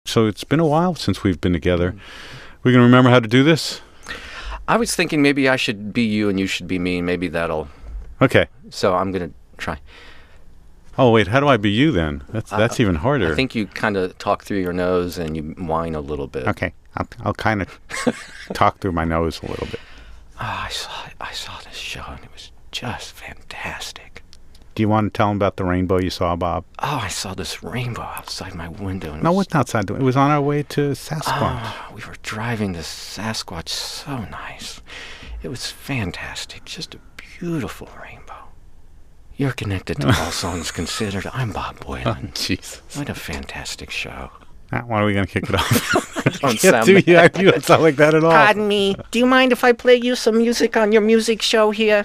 So it's been a while since we've been together. We can remember how to do this? I was thinking maybe I should be you and you should be me. Maybe that'll... Okay. So I'm going to try. Oh, wait, how do I be you then? That's even harder. I think you kind of talk through your nose and you whine a little bit. Okay. I'll kind of talk through my nose a little bit. Oh, I saw this show and it was just fantastic. Do you want to tell them about the rainbow you saw, Bob? Oh, I saw this rainbow outside my window. And No, it wasn't outside. It was on our way to Sasquatch. Oh, we were driving to Sasquatch. So nice. It was fantastic. Just a beautiful rainbow. You're connected to All Songs Considered. I'm Bob Boylan. Oh, Jesus. What a fantastic show. Why are we going to kick it off? Don't You don't sound like that at all. Pardon me. Do you mind if I play you some music on your music show here?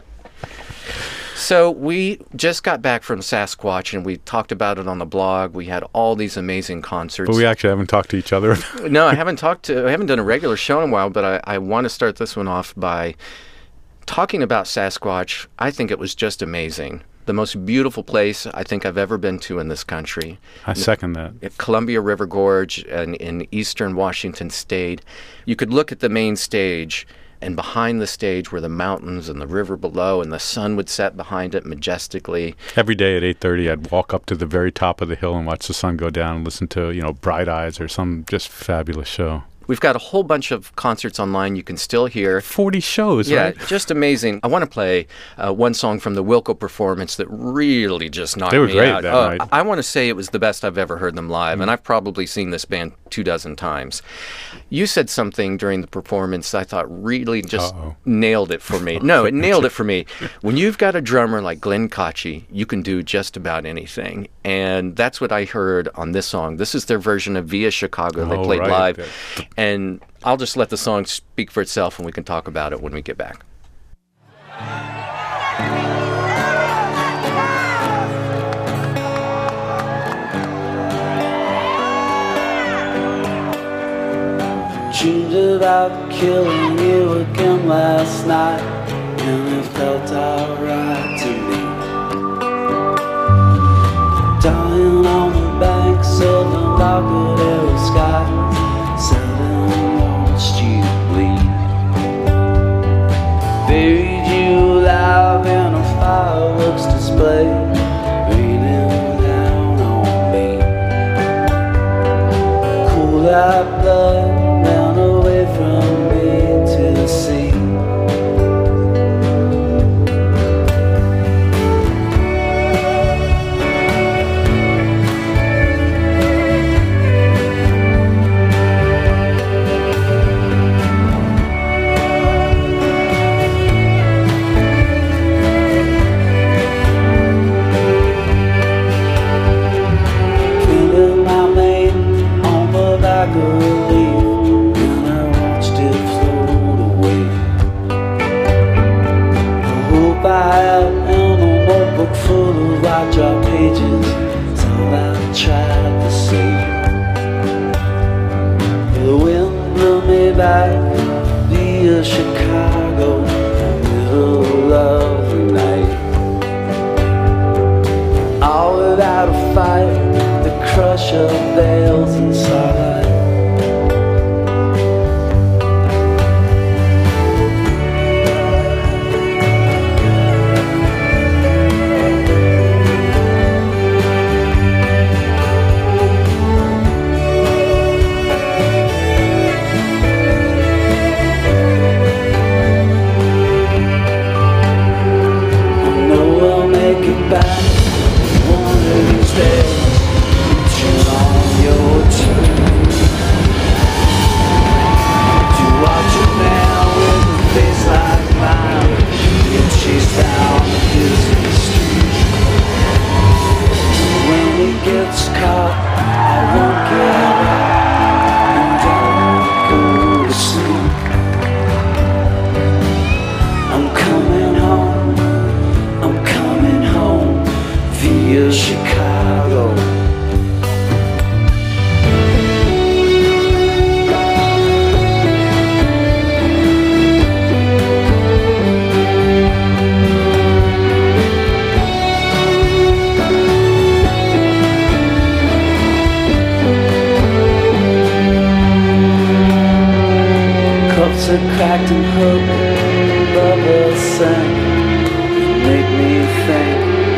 So we just got back from Sasquatch, and we talked about it on the blog. We had all these amazing concerts. But we actually haven't talked to each other. No, I haven't done a regular show in a while, but I want to start this one off by talking about Sasquatch. I think it was just amazing. The most beautiful place I think I've ever been to in this country. I second that. At Columbia River Gorge and in eastern Washington State. You could look at the main stage, and behind the stage were the mountains and the river below, and the sun would set behind it majestically. Every day at 8:30, I'd walk up to the very top of the hill and watch the sun go down and listen to, Bright Eyes or some just fabulous show. We've got a whole bunch of concerts online you can still hear. 40 shows, yeah, right? Yeah, just amazing. I want to play one song from the Wilco performance that really just knocked me out. They were great that night. I want to say it was the best I've ever heard them live, and I've probably seen this band 24 times. You said something during the performance I thought really just nailed it for me. No, it nailed it for me. When you've got a drummer like Glenn Kotche, you can do just about anything. And that's what I heard on this song. This is their version of Via Chicago they played live. And I'll just let the song speak for itself, and we can talk about it when we get back. Dreamed about killing you again last night, and it felt alright to me. Dying on the banks of the Embarcadero sky, seldom watched you bleed. Buried you alive in a fireworks display, raining down on me. Cool that blood ran away from me to the sea. Feeling my mane on the back of are cracked and hooked, bubbles sink, make me think.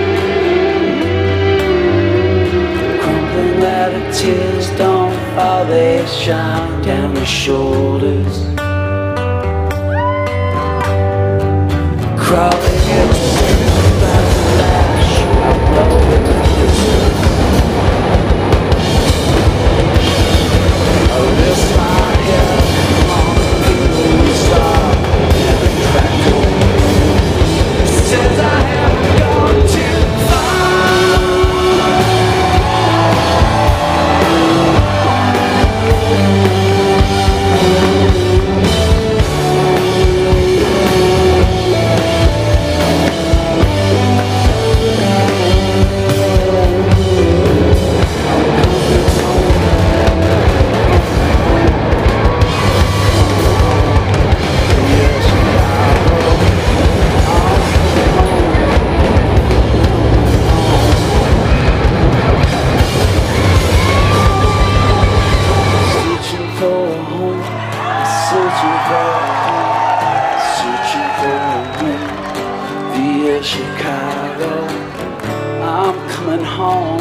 Crumbling ladder, tears don't fall, they shine down your shoulders. Crawling into the flash of Chicago, I'm coming home.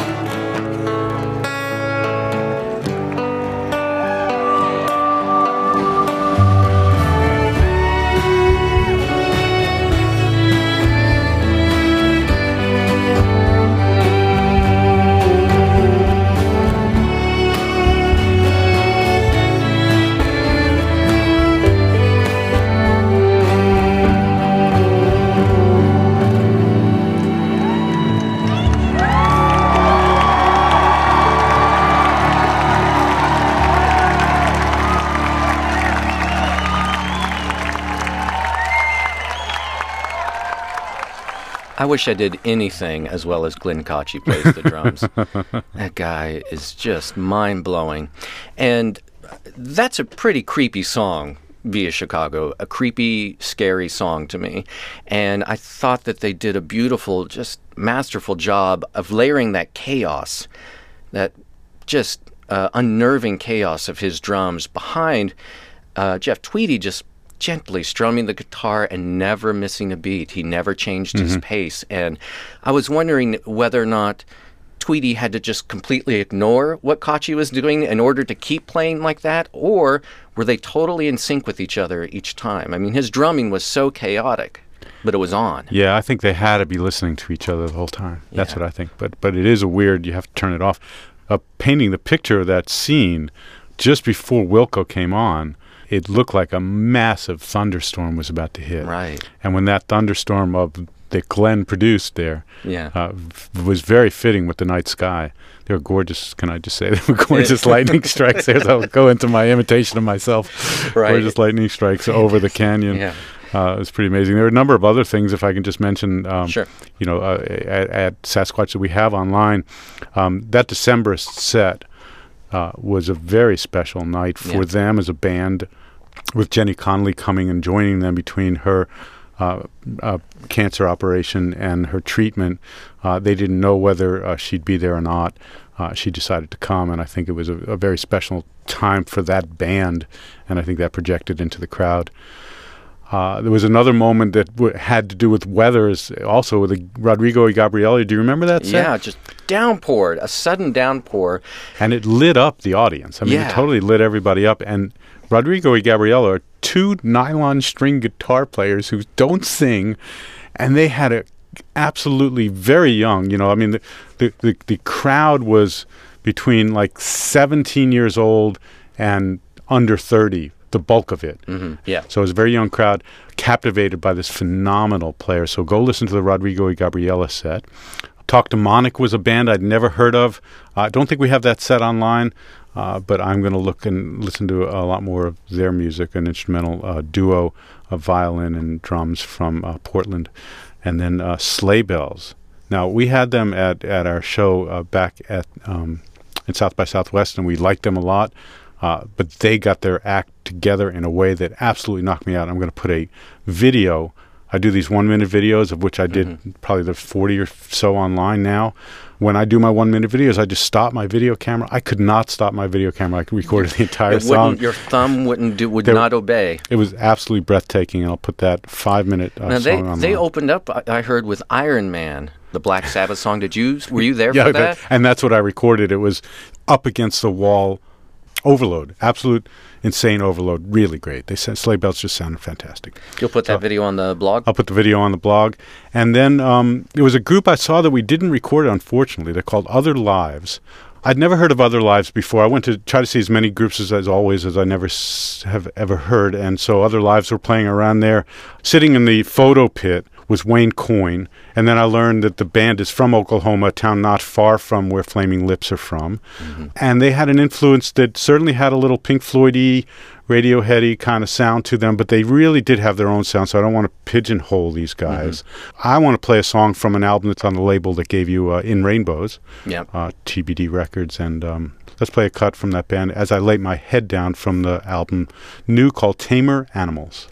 I wish I did anything as well as Glenn Kotche plays the drums. That guy is just mind-blowing. And that's a pretty creepy song, Via Chicago, a creepy, scary song to me. And I thought that they did a beautiful, just masterful job of layering that chaos, that just unnerving chaos of his drums behind Jeff Tweedy just gently strumming the guitar and never missing a beat. He never changed his pace. And I was wondering whether or not Tweedy had to just completely ignore what Kotche was doing in order to keep playing like that, or were they totally in sync with each other each time? I mean, his drumming was so chaotic, but it was on. Yeah, I think they had to be listening to each other the whole time. That's what I think. But it is a weird, you have to turn it off. Painting the picture of that scene just before Wilco came on, it looked like a massive thunderstorm was about to hit. Right. And when that thunderstorm that Glenn produced there was very fitting with the night sky. They were gorgeous, can I just say? They were gorgeous lightning strikes there. So I'll go into my imitation of myself. Right. Gorgeous lightning strikes over the canyon. Yeah. It was pretty amazing. There are a number of other things, if I can just mention, Sure. At Sasquatch that we have online. That Decemberist set was a very special night for them as a band, with Jenny Connolly coming and joining them between her cancer operation and her treatment. They didn't know whether she'd be there or not. She decided to come, and I think it was a very special time for that band, and I think that projected into the crowd. There was another moment that had to do with weather, also with Rodrigo y Gabriele. Do you remember that set? Yeah, just downpoured, a sudden downpour. And it lit up the audience. I mean, it totally lit everybody up. And Rodrigo y Gabriele are two nylon string guitar players who don't sing, and they had a absolutely very young, I mean, the crowd was between like 17 years old and under 30. The bulk of it. Yeah. So it was a very young crowd, captivated by this phenomenal player. So go listen to the Rodrigo y Gabriele set. Talk to Monic was a band I'd never heard of. I don't think we have that set online, but I'm going to look and listen to a lot more of their music, an instrumental duo of violin and drums from Portland. And then Sleigh Bells. Now, we had them at our show back at in South by Southwest, and we liked them a lot. But they got their act together in a way that absolutely knocked me out. I'm going to put a video. I do these 1-minute videos, of which I did probably the 40 or so online now. When I do my 1-minute videos, I just stop my video camera. I could not stop my video camera. I recorded the entire song. Your thumb would not obey. It was absolutely breathtaking, and I'll put that 5-minute song online. They opened up, I heard, with Iron Man, the Black Sabbath song. Were you there for that? And that's what I recorded. It was up against the wall, overload, absolute insane overload, really great. They said Sleigh Bells just sounded fantastic. You'll put that video on the blog? I'll put the video on the blog. And then there was a group I saw that we didn't record, unfortunately. They're called Other Lives. I'd never heard of Other Lives before. I went to try to see as many groups as I never have ever heard. And so Other Lives were playing around there. Sitting in the photo pit was Wayne Coyne. And then I learned that the band is from Oklahoma, a town not far from where Flaming Lips are from. And they had an influence that certainly had a little Pink Floyd-y, Radiohead-y kind of sound to them, but they really did have their own sound, so I don't want to pigeonhole these guys. I want to play a song from an album that's on the label that gave you In Rainbows, TBD Records, and let's play a cut from that band as I lay my head down from the album new called Tamer Animals.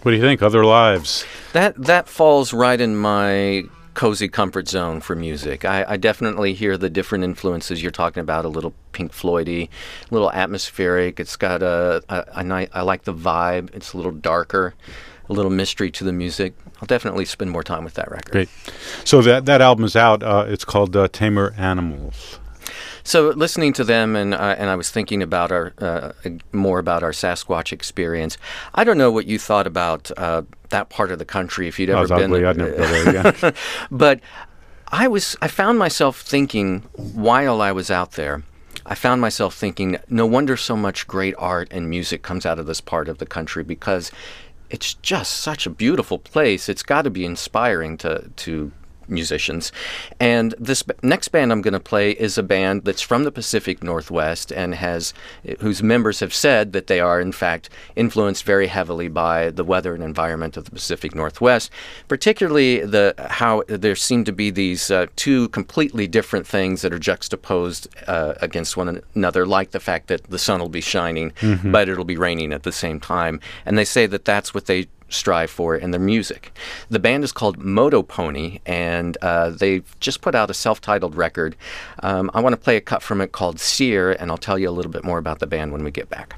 What do you think? Other Lives? That falls right in my cozy comfort zone for music. I definitely hear the different influences you're talking about, a little Pink Floyd-y, a little atmospheric. It's got a nice, I like the vibe. It's a little darker, a little mystery to the music. I'll definitely spend more time with that record. Great. So that album is out. It's called Tamer Animals. So listening to them, and I was thinking about more about our Sasquatch experience. I don't know what you thought about that part of the country, if you'd ever been ugly. I'd never been there. Yeah. But I found myself thinking while I was out there. I found myself thinking, no wonder so much great art and music comes out of this part of the country, because it's just such a beautiful place. It's got to be inspiring to musicians. And this next band I'm going to play is a band that's from the Pacific Northwest and whose members have said that they are, in fact, influenced very heavily by the weather and environment of the Pacific Northwest, particularly how there seem to be these two completely different things that are juxtaposed against one another, like the fact that the sun will be shining, but it'll be raining at the same time. And they say that that's what they strive for in their music. The band is called Moto Pony, and they've just put out a self-titled record. I want to play a cut from it called Sear, and I'll tell you a little bit more about the band when we get back.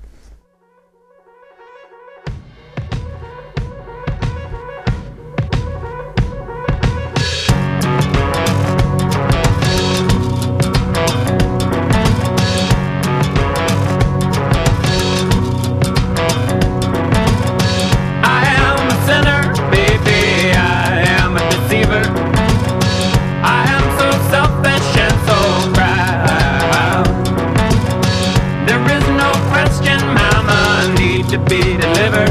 To be delivered.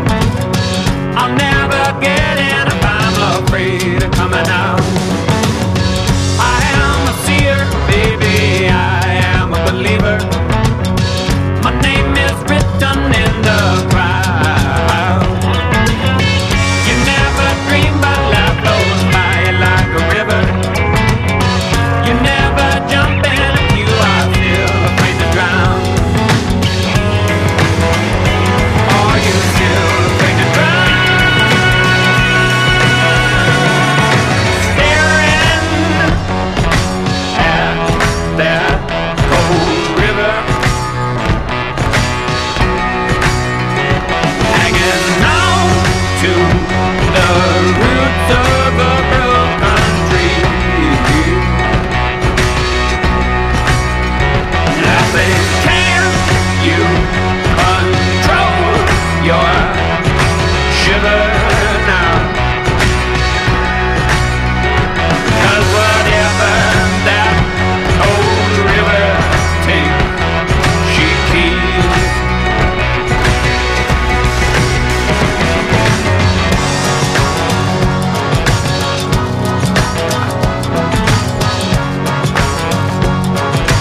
I'll never get in if I'm afraid of coming out. I am a seer, baby, I am a believer. My name is written in the crowd. You never dream, but life flows by you like a river. You never jump in if you are still afraid to drown.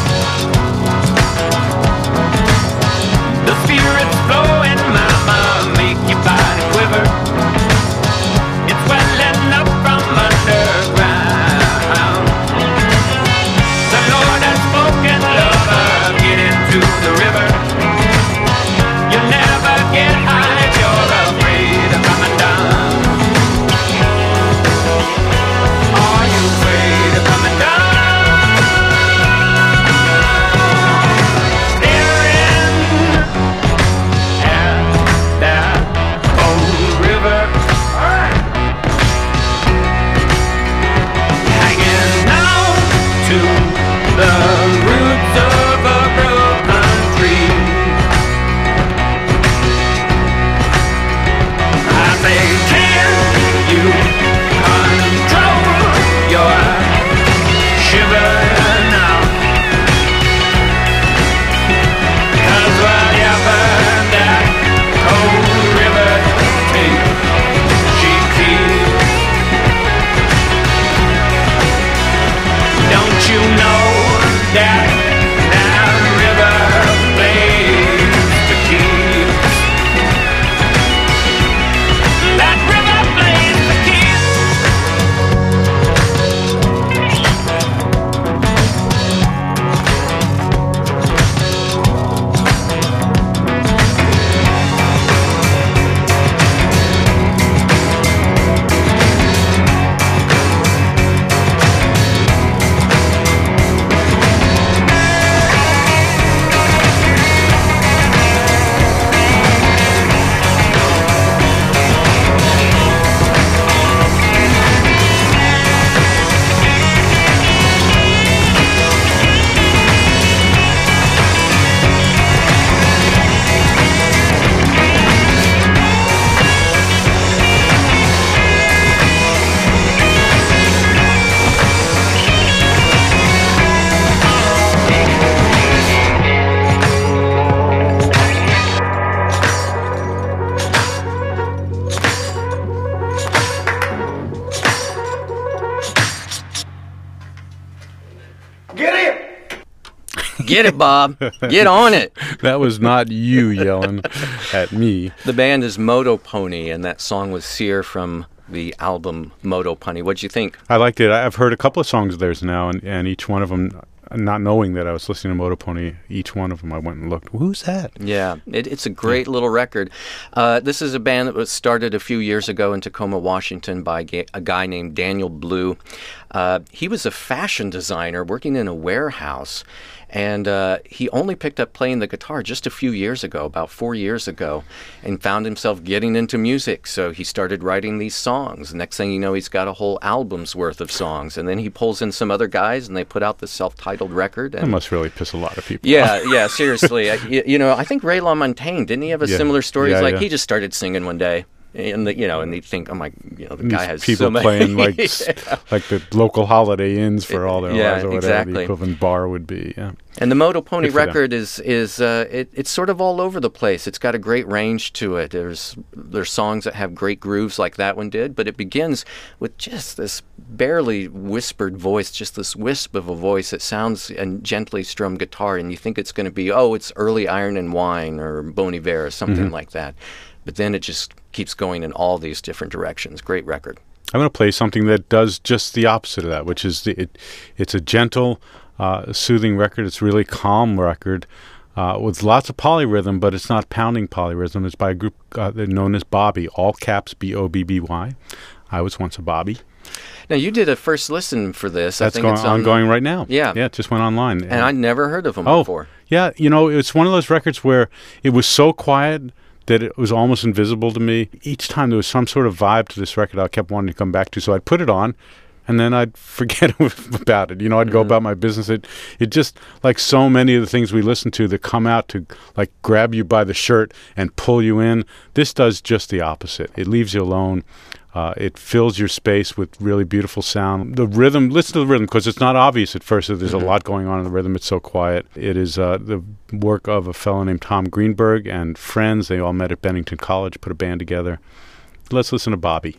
The spirits flow in my mind. Get it, Bob. Get on it. That was not you yelling at me. The band is Moto Pony, and that song was Sear from the album Moto Pony. What'd you think? I liked it. I've heard a couple of songs of theirs now, and each one of them, not knowing that I was listening to Moto Pony, each one of them I went and looked, who's that? Yeah, it's a great little record. This is a band that was started a few years ago in Tacoma, Washington by a guy named Daniel Blue. He was a fashion designer working in a warehouse, and he only picked up playing the guitar just a few years ago, about 4 years ago, and found himself getting into music. So he started writing these songs. Next thing you know, he's got a whole album's worth of songs. And then he pulls in some other guys, and they put out the self-titled record. And that must really piss a lot of people off. Yeah, seriously. I think Ray LaMontagne, didn't he have a similar story? He's he just started singing one day. And and they think, oh my, the guy has people so many playing like the local Holiday Inns for all their lives, or whatever exactly. the equivalent bar would be. Yeah. And the Moto Pony record is it's sort of all over the place. It's got a great range to it. There's songs that have great grooves like that one did, but it begins with just this barely whispered voice, just this wisp of a voice that sounds and gently strummed guitar, and you think it's going to be, it's early Iron and Wine or Bon Iver or something like that. But then it just keeps going in all these different directions. Great record. I'm going to play something that does just the opposite of that, which is it's a gentle, soothing record. It's a really calm record with lots of polyrhythm, but it's not pounding polyrhythm. It's by a group known as Bobby, all caps Bobby. I was once a Bobby. Now, you did a first listen for this. That's ongoing right now. Yeah. Yeah, it just went online. And I'd never heard of them before. Yeah, it's one of those records where it was so quiet that it was almost invisible to me. Each time there was some sort of vibe to this record I kept wanting to come back to, so I'd put it on, and then I'd forget about it. I'd go about my business. It just, like so many of the things we listen to that come out to like grab you by the shirt and pull you in, this does just the opposite. It leaves you alone. It fills your space with really beautiful sound. The rhythm, listen to the rhythm, because it's not obvious at first that there's a lot going on in the rhythm. It's so quiet. It is the work of a fellow named Tom Greenberg and friends. They all met at Bennington College, put a band together. Let's listen to Bobby.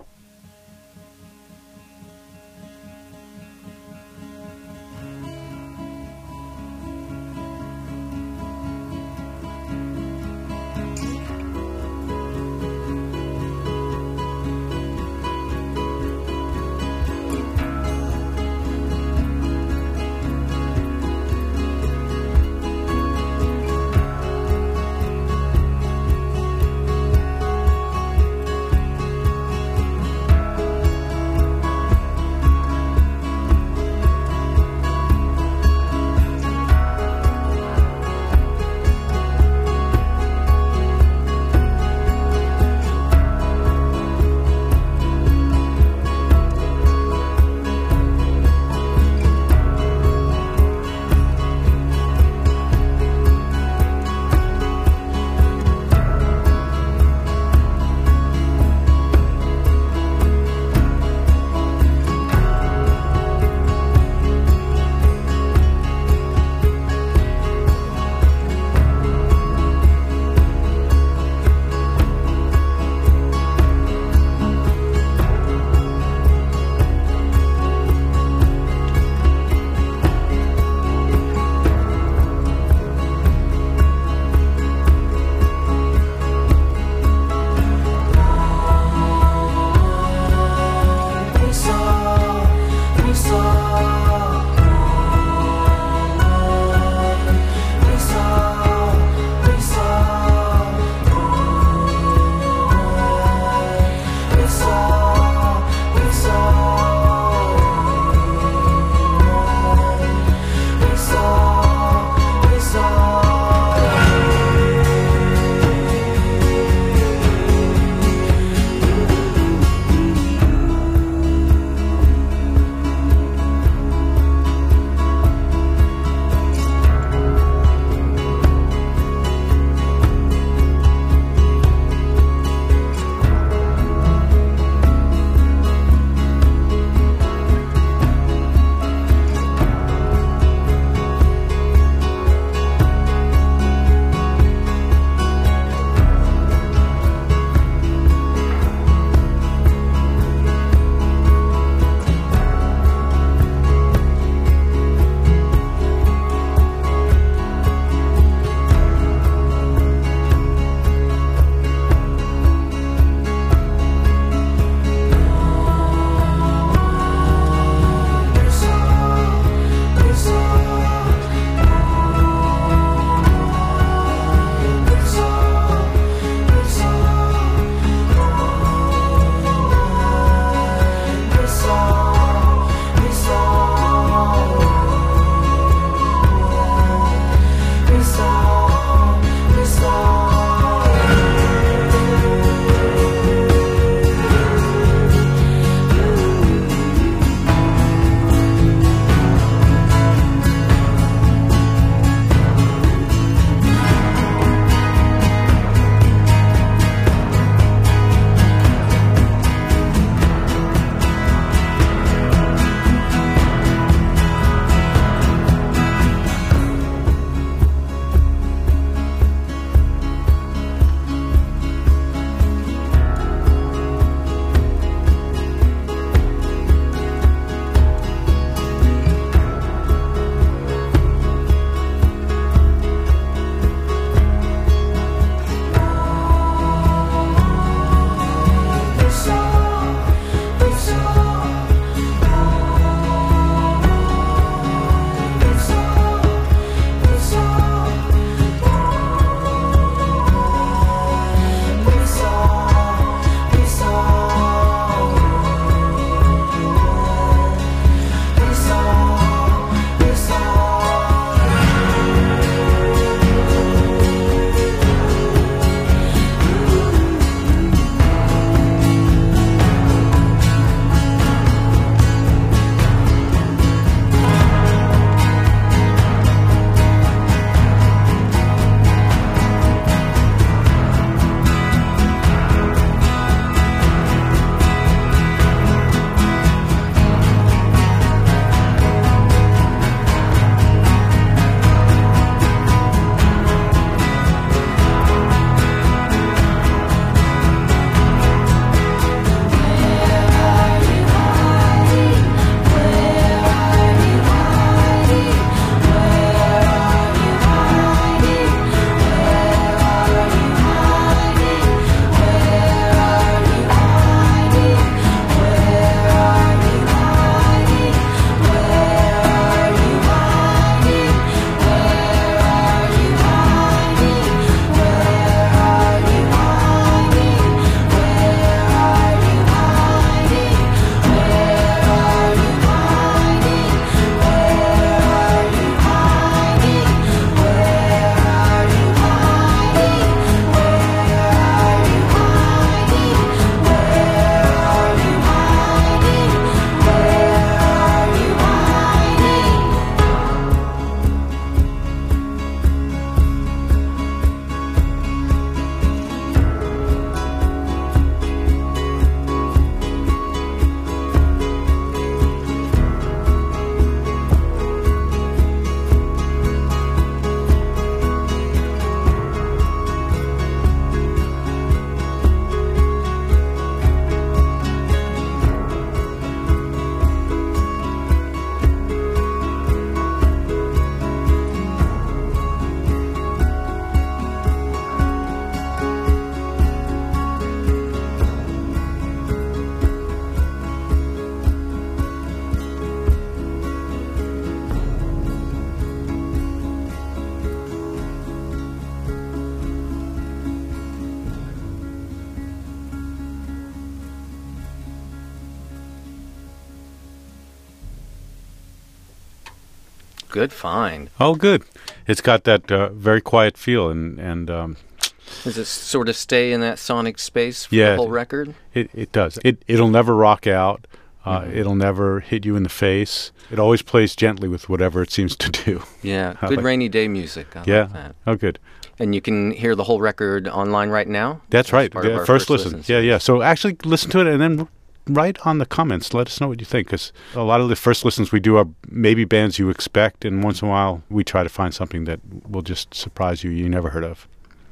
good find. Oh, good. It's got that very quiet feel, and does it sort of stay in that sonic space for yeah, the whole record? It does. It'll never rock out. It'll never hit you in the face. It always plays gently with whatever it seems to do. Yeah, good rainy day music. I like that. Oh, good. And you can hear the whole record online right now? That's right. Yeah, first listen. Yeah. So actually listen to it and then write on the comments. Let us know what you think, because a lot of the first listens we do are maybe bands you expect, and once in a while we try to find something that will just surprise you never heard of.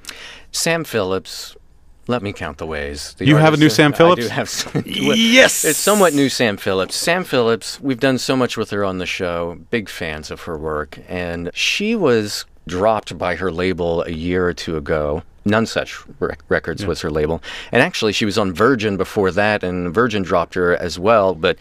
Sam Phillips, let me count the ways. You have a new Sam Phillips? I do have some. Yes! It's somewhat new Sam Phillips. Sam Phillips, we've done so much with her on the show, big fans of her work, and she was dropped by her label a year or two ago. None Such Records was her label. And actually, she was on Virgin before that, and Virgin dropped her as well. But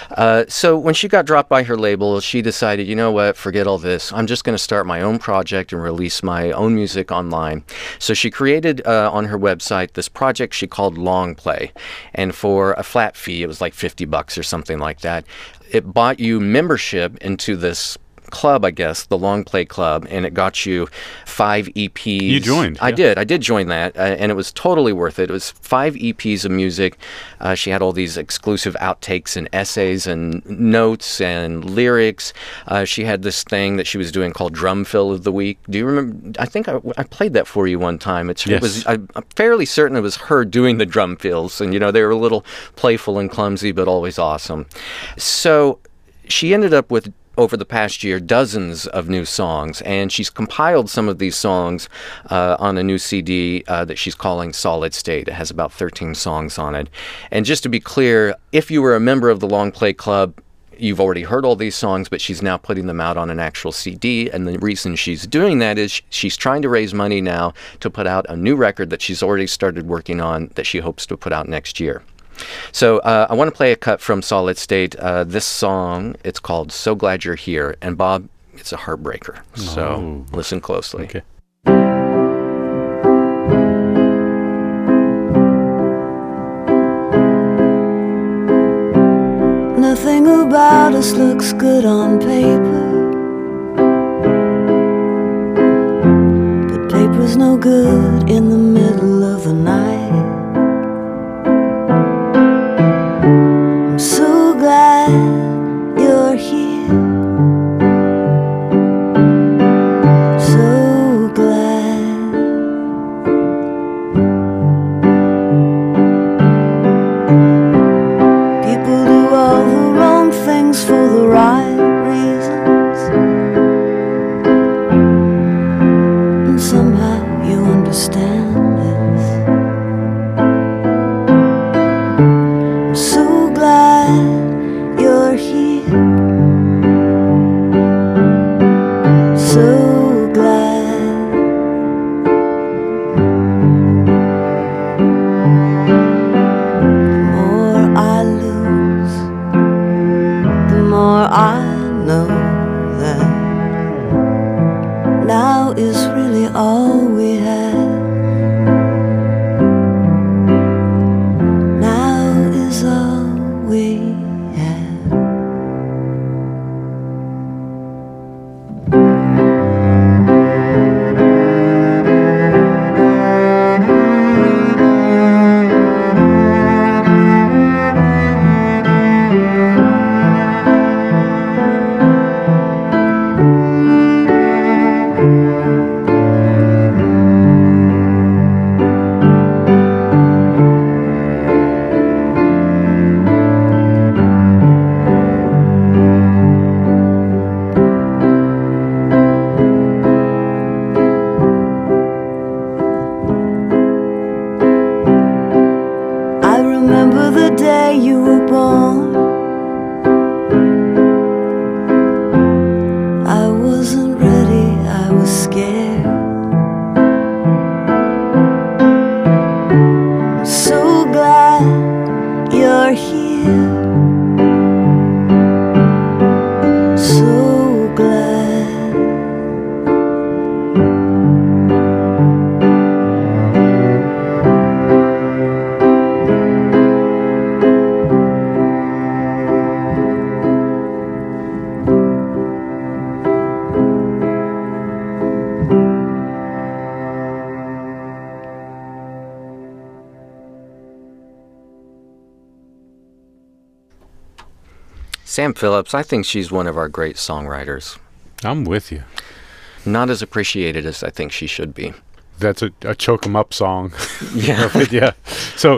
so when she got dropped by her label, she decided, you know what, forget all this. I'm just going to start my own project and release my own music online. So she created on her website this project she called Long Play. And for a flat fee, it was like $50 or something like that, it bought you membership into this club, I guess, the Long Play Club, and it got you 5 EPs. You joined. I did join that, and it was totally worth it. It was 5 EPs of music. She had all these exclusive outtakes and essays and notes and lyrics. She had this thing that she was doing called Drum Fill of the Week. Do you remember? I think I played that for you one time. Yes. I'm fairly certain it was her doing the drum fills, and they were a little playful and clumsy, but always awesome. So she ended up with, over the past year, dozens of new songs, and she's compiled some of these songs on a new CD that she's calling Solid State. It has about 13 songs on it. And just to be clear, if you were a member of the Long Play Club, you've already heard all these songs, but she's now putting them out on an actual CD, and the reason she's doing that is she's trying to raise money now to put out a new record that she's already started working on that she hopes to put out next year. So I want to play a cut from Solid State. This song, it's called So Glad You're Here. And Bob, it's a heartbreaker. So listen closely. Okay. Nothing about us looks good on paper, but paper's no good in the middle of the night. I'm so glad you're here, so glad. People do all the wrong things for the right reasons, and somehow you understand this. I'm so glad you're here, so glad. The more I lose, the more I know that now is really all we have. Now is all we have. I remember the day you were born. I wasn't ready, I was scared. I'm so glad you're here, so glad. Sam Phillips, I think she's one of our great songwriters. I'm with you. Not as appreciated as I think she should be. That's a choke 'em up song. Yeah. Yeah. So,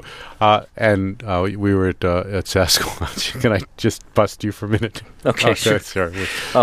we were at Sasquatch. Can I just bust you for a minute? Okay, sure. Sorry.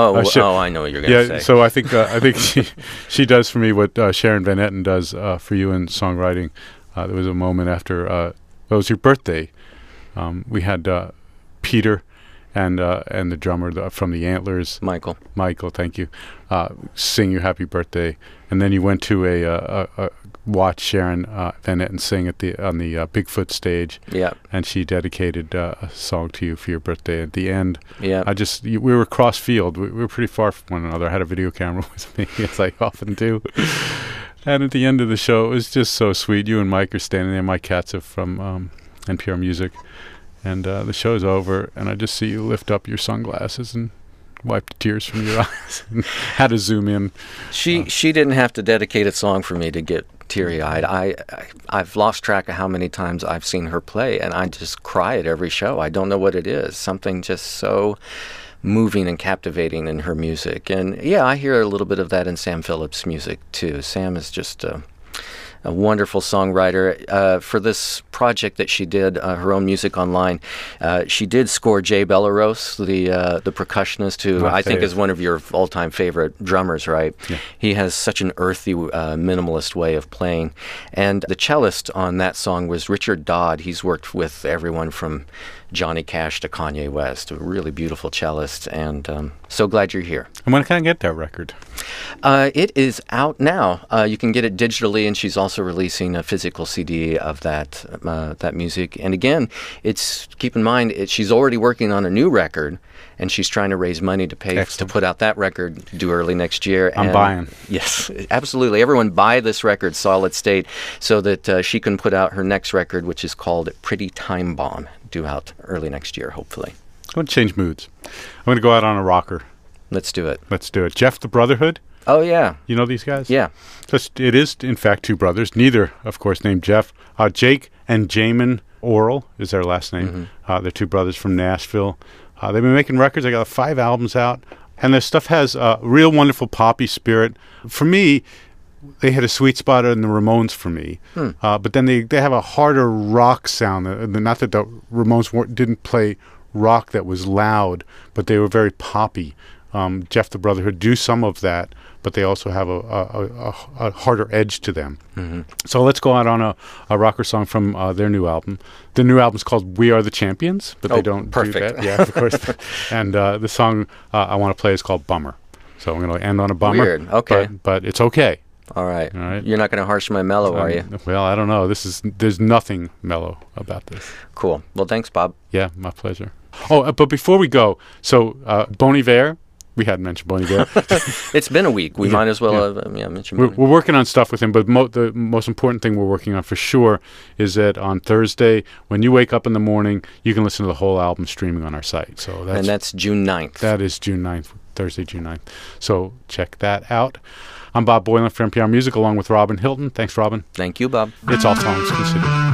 I know what you're going to say. So I think she does for me what Sharon Van Etten does for you in songwriting. There was a moment after it was your birthday. We had Peter and the drummer from the Antlers, Michael, thank you, sing you happy birthday, and then you went to a watch Sharon Van Etten sing on the Bigfoot stage. Yeah, and she dedicated a song to you for your birthday. At the end, yeah, we were cross field. We were pretty far from one another. I had a video camera with me, as I often do. And at the end of the show, it was just so sweet. You and Mike are standing there. Mike Katzif from NPR Music. And the show's over, and I just see you lift up your sunglasses and wipe the tears from your eyes and had to zoom in. She didn't have to dedicate a song for me to get teary-eyed. I've lost track of how many times I've seen her play, and I just cry at every show. I don't know what it is. Something just so moving and captivating in her music. And yeah, I hear a little bit of that in Sam Phillips' music too. Sam is just a wonderful songwriter. For this project that she did, her own music online, she did score Jay Belleros, the percussionist, who I think is one of your all-time favorite drummers, right? Yeah. He has such an earthy, minimalist way of playing. And the cellist on that song was Richard Dodd. He's worked with everyone from Johnny Cash to Kanye West, a really beautiful cellist, and so glad you're here. And when can I get that record? It is out now. You can get it digitally, and she's also releasing a physical CD of that music. And again, keep in mind, she's already working on a new record, and she's trying to raise money to pay to put out that record due early next year. I'm buying. Yes, absolutely. Everyone buy this record, Solid State, so that she can put out her next record, which is called Pretty Time Bomb, due out early next year, hopefully. I'm going to change moods. I'm going to go out on a rocker. Let's do it. Jeff the Brotherhood. Oh, yeah. You know these guys? Yeah. It is, in fact, two brothers. Neither, of course, named Jeff. Jake and Jamin Oral is their last name. Mm-hmm. They're two brothers from Nashville. They've been making records. They got 5 albums out. And their stuff has a real wonderful poppy spirit. For me, they had a sweet spot in the Ramones for me. But then they have a harder rock sound. Not that the Ramones didn't play rock that was loud, but they were very poppy. Jeff the Brotherhood do some of that, but they also have a harder edge to them. Mm-hmm. So let's go out on a rocker song from their new album. The new album's called We Are the Champions, but they don't do that. Yeah, of course. And the song I want to play is called Bummer. So I'm going to end on a bummer. Weird. Okay. But it's okay. All right. You're not going to harsh my mellow, are you? Well, I don't know. There's nothing mellow about this. Cool. Well, thanks, Bob. Yeah, my pleasure. Oh, but before we go, so Bon Iver, we hadn't mentioned Bon Iver. It's been a week. We might as well have mentioned Bon Iver. We're working on stuff with him, but the most important thing we're working on for sure is that on Thursday, when you wake up in the morning, you can listen to the whole album streaming on our site. And that's June 9th. That is June 9th, Thursday, June 9th. So check that out. I'm Bob Boilen for NPR Music, along with Robin Hilton. Thanks, Robin. Thank you, Bob. It's All Songs Considered.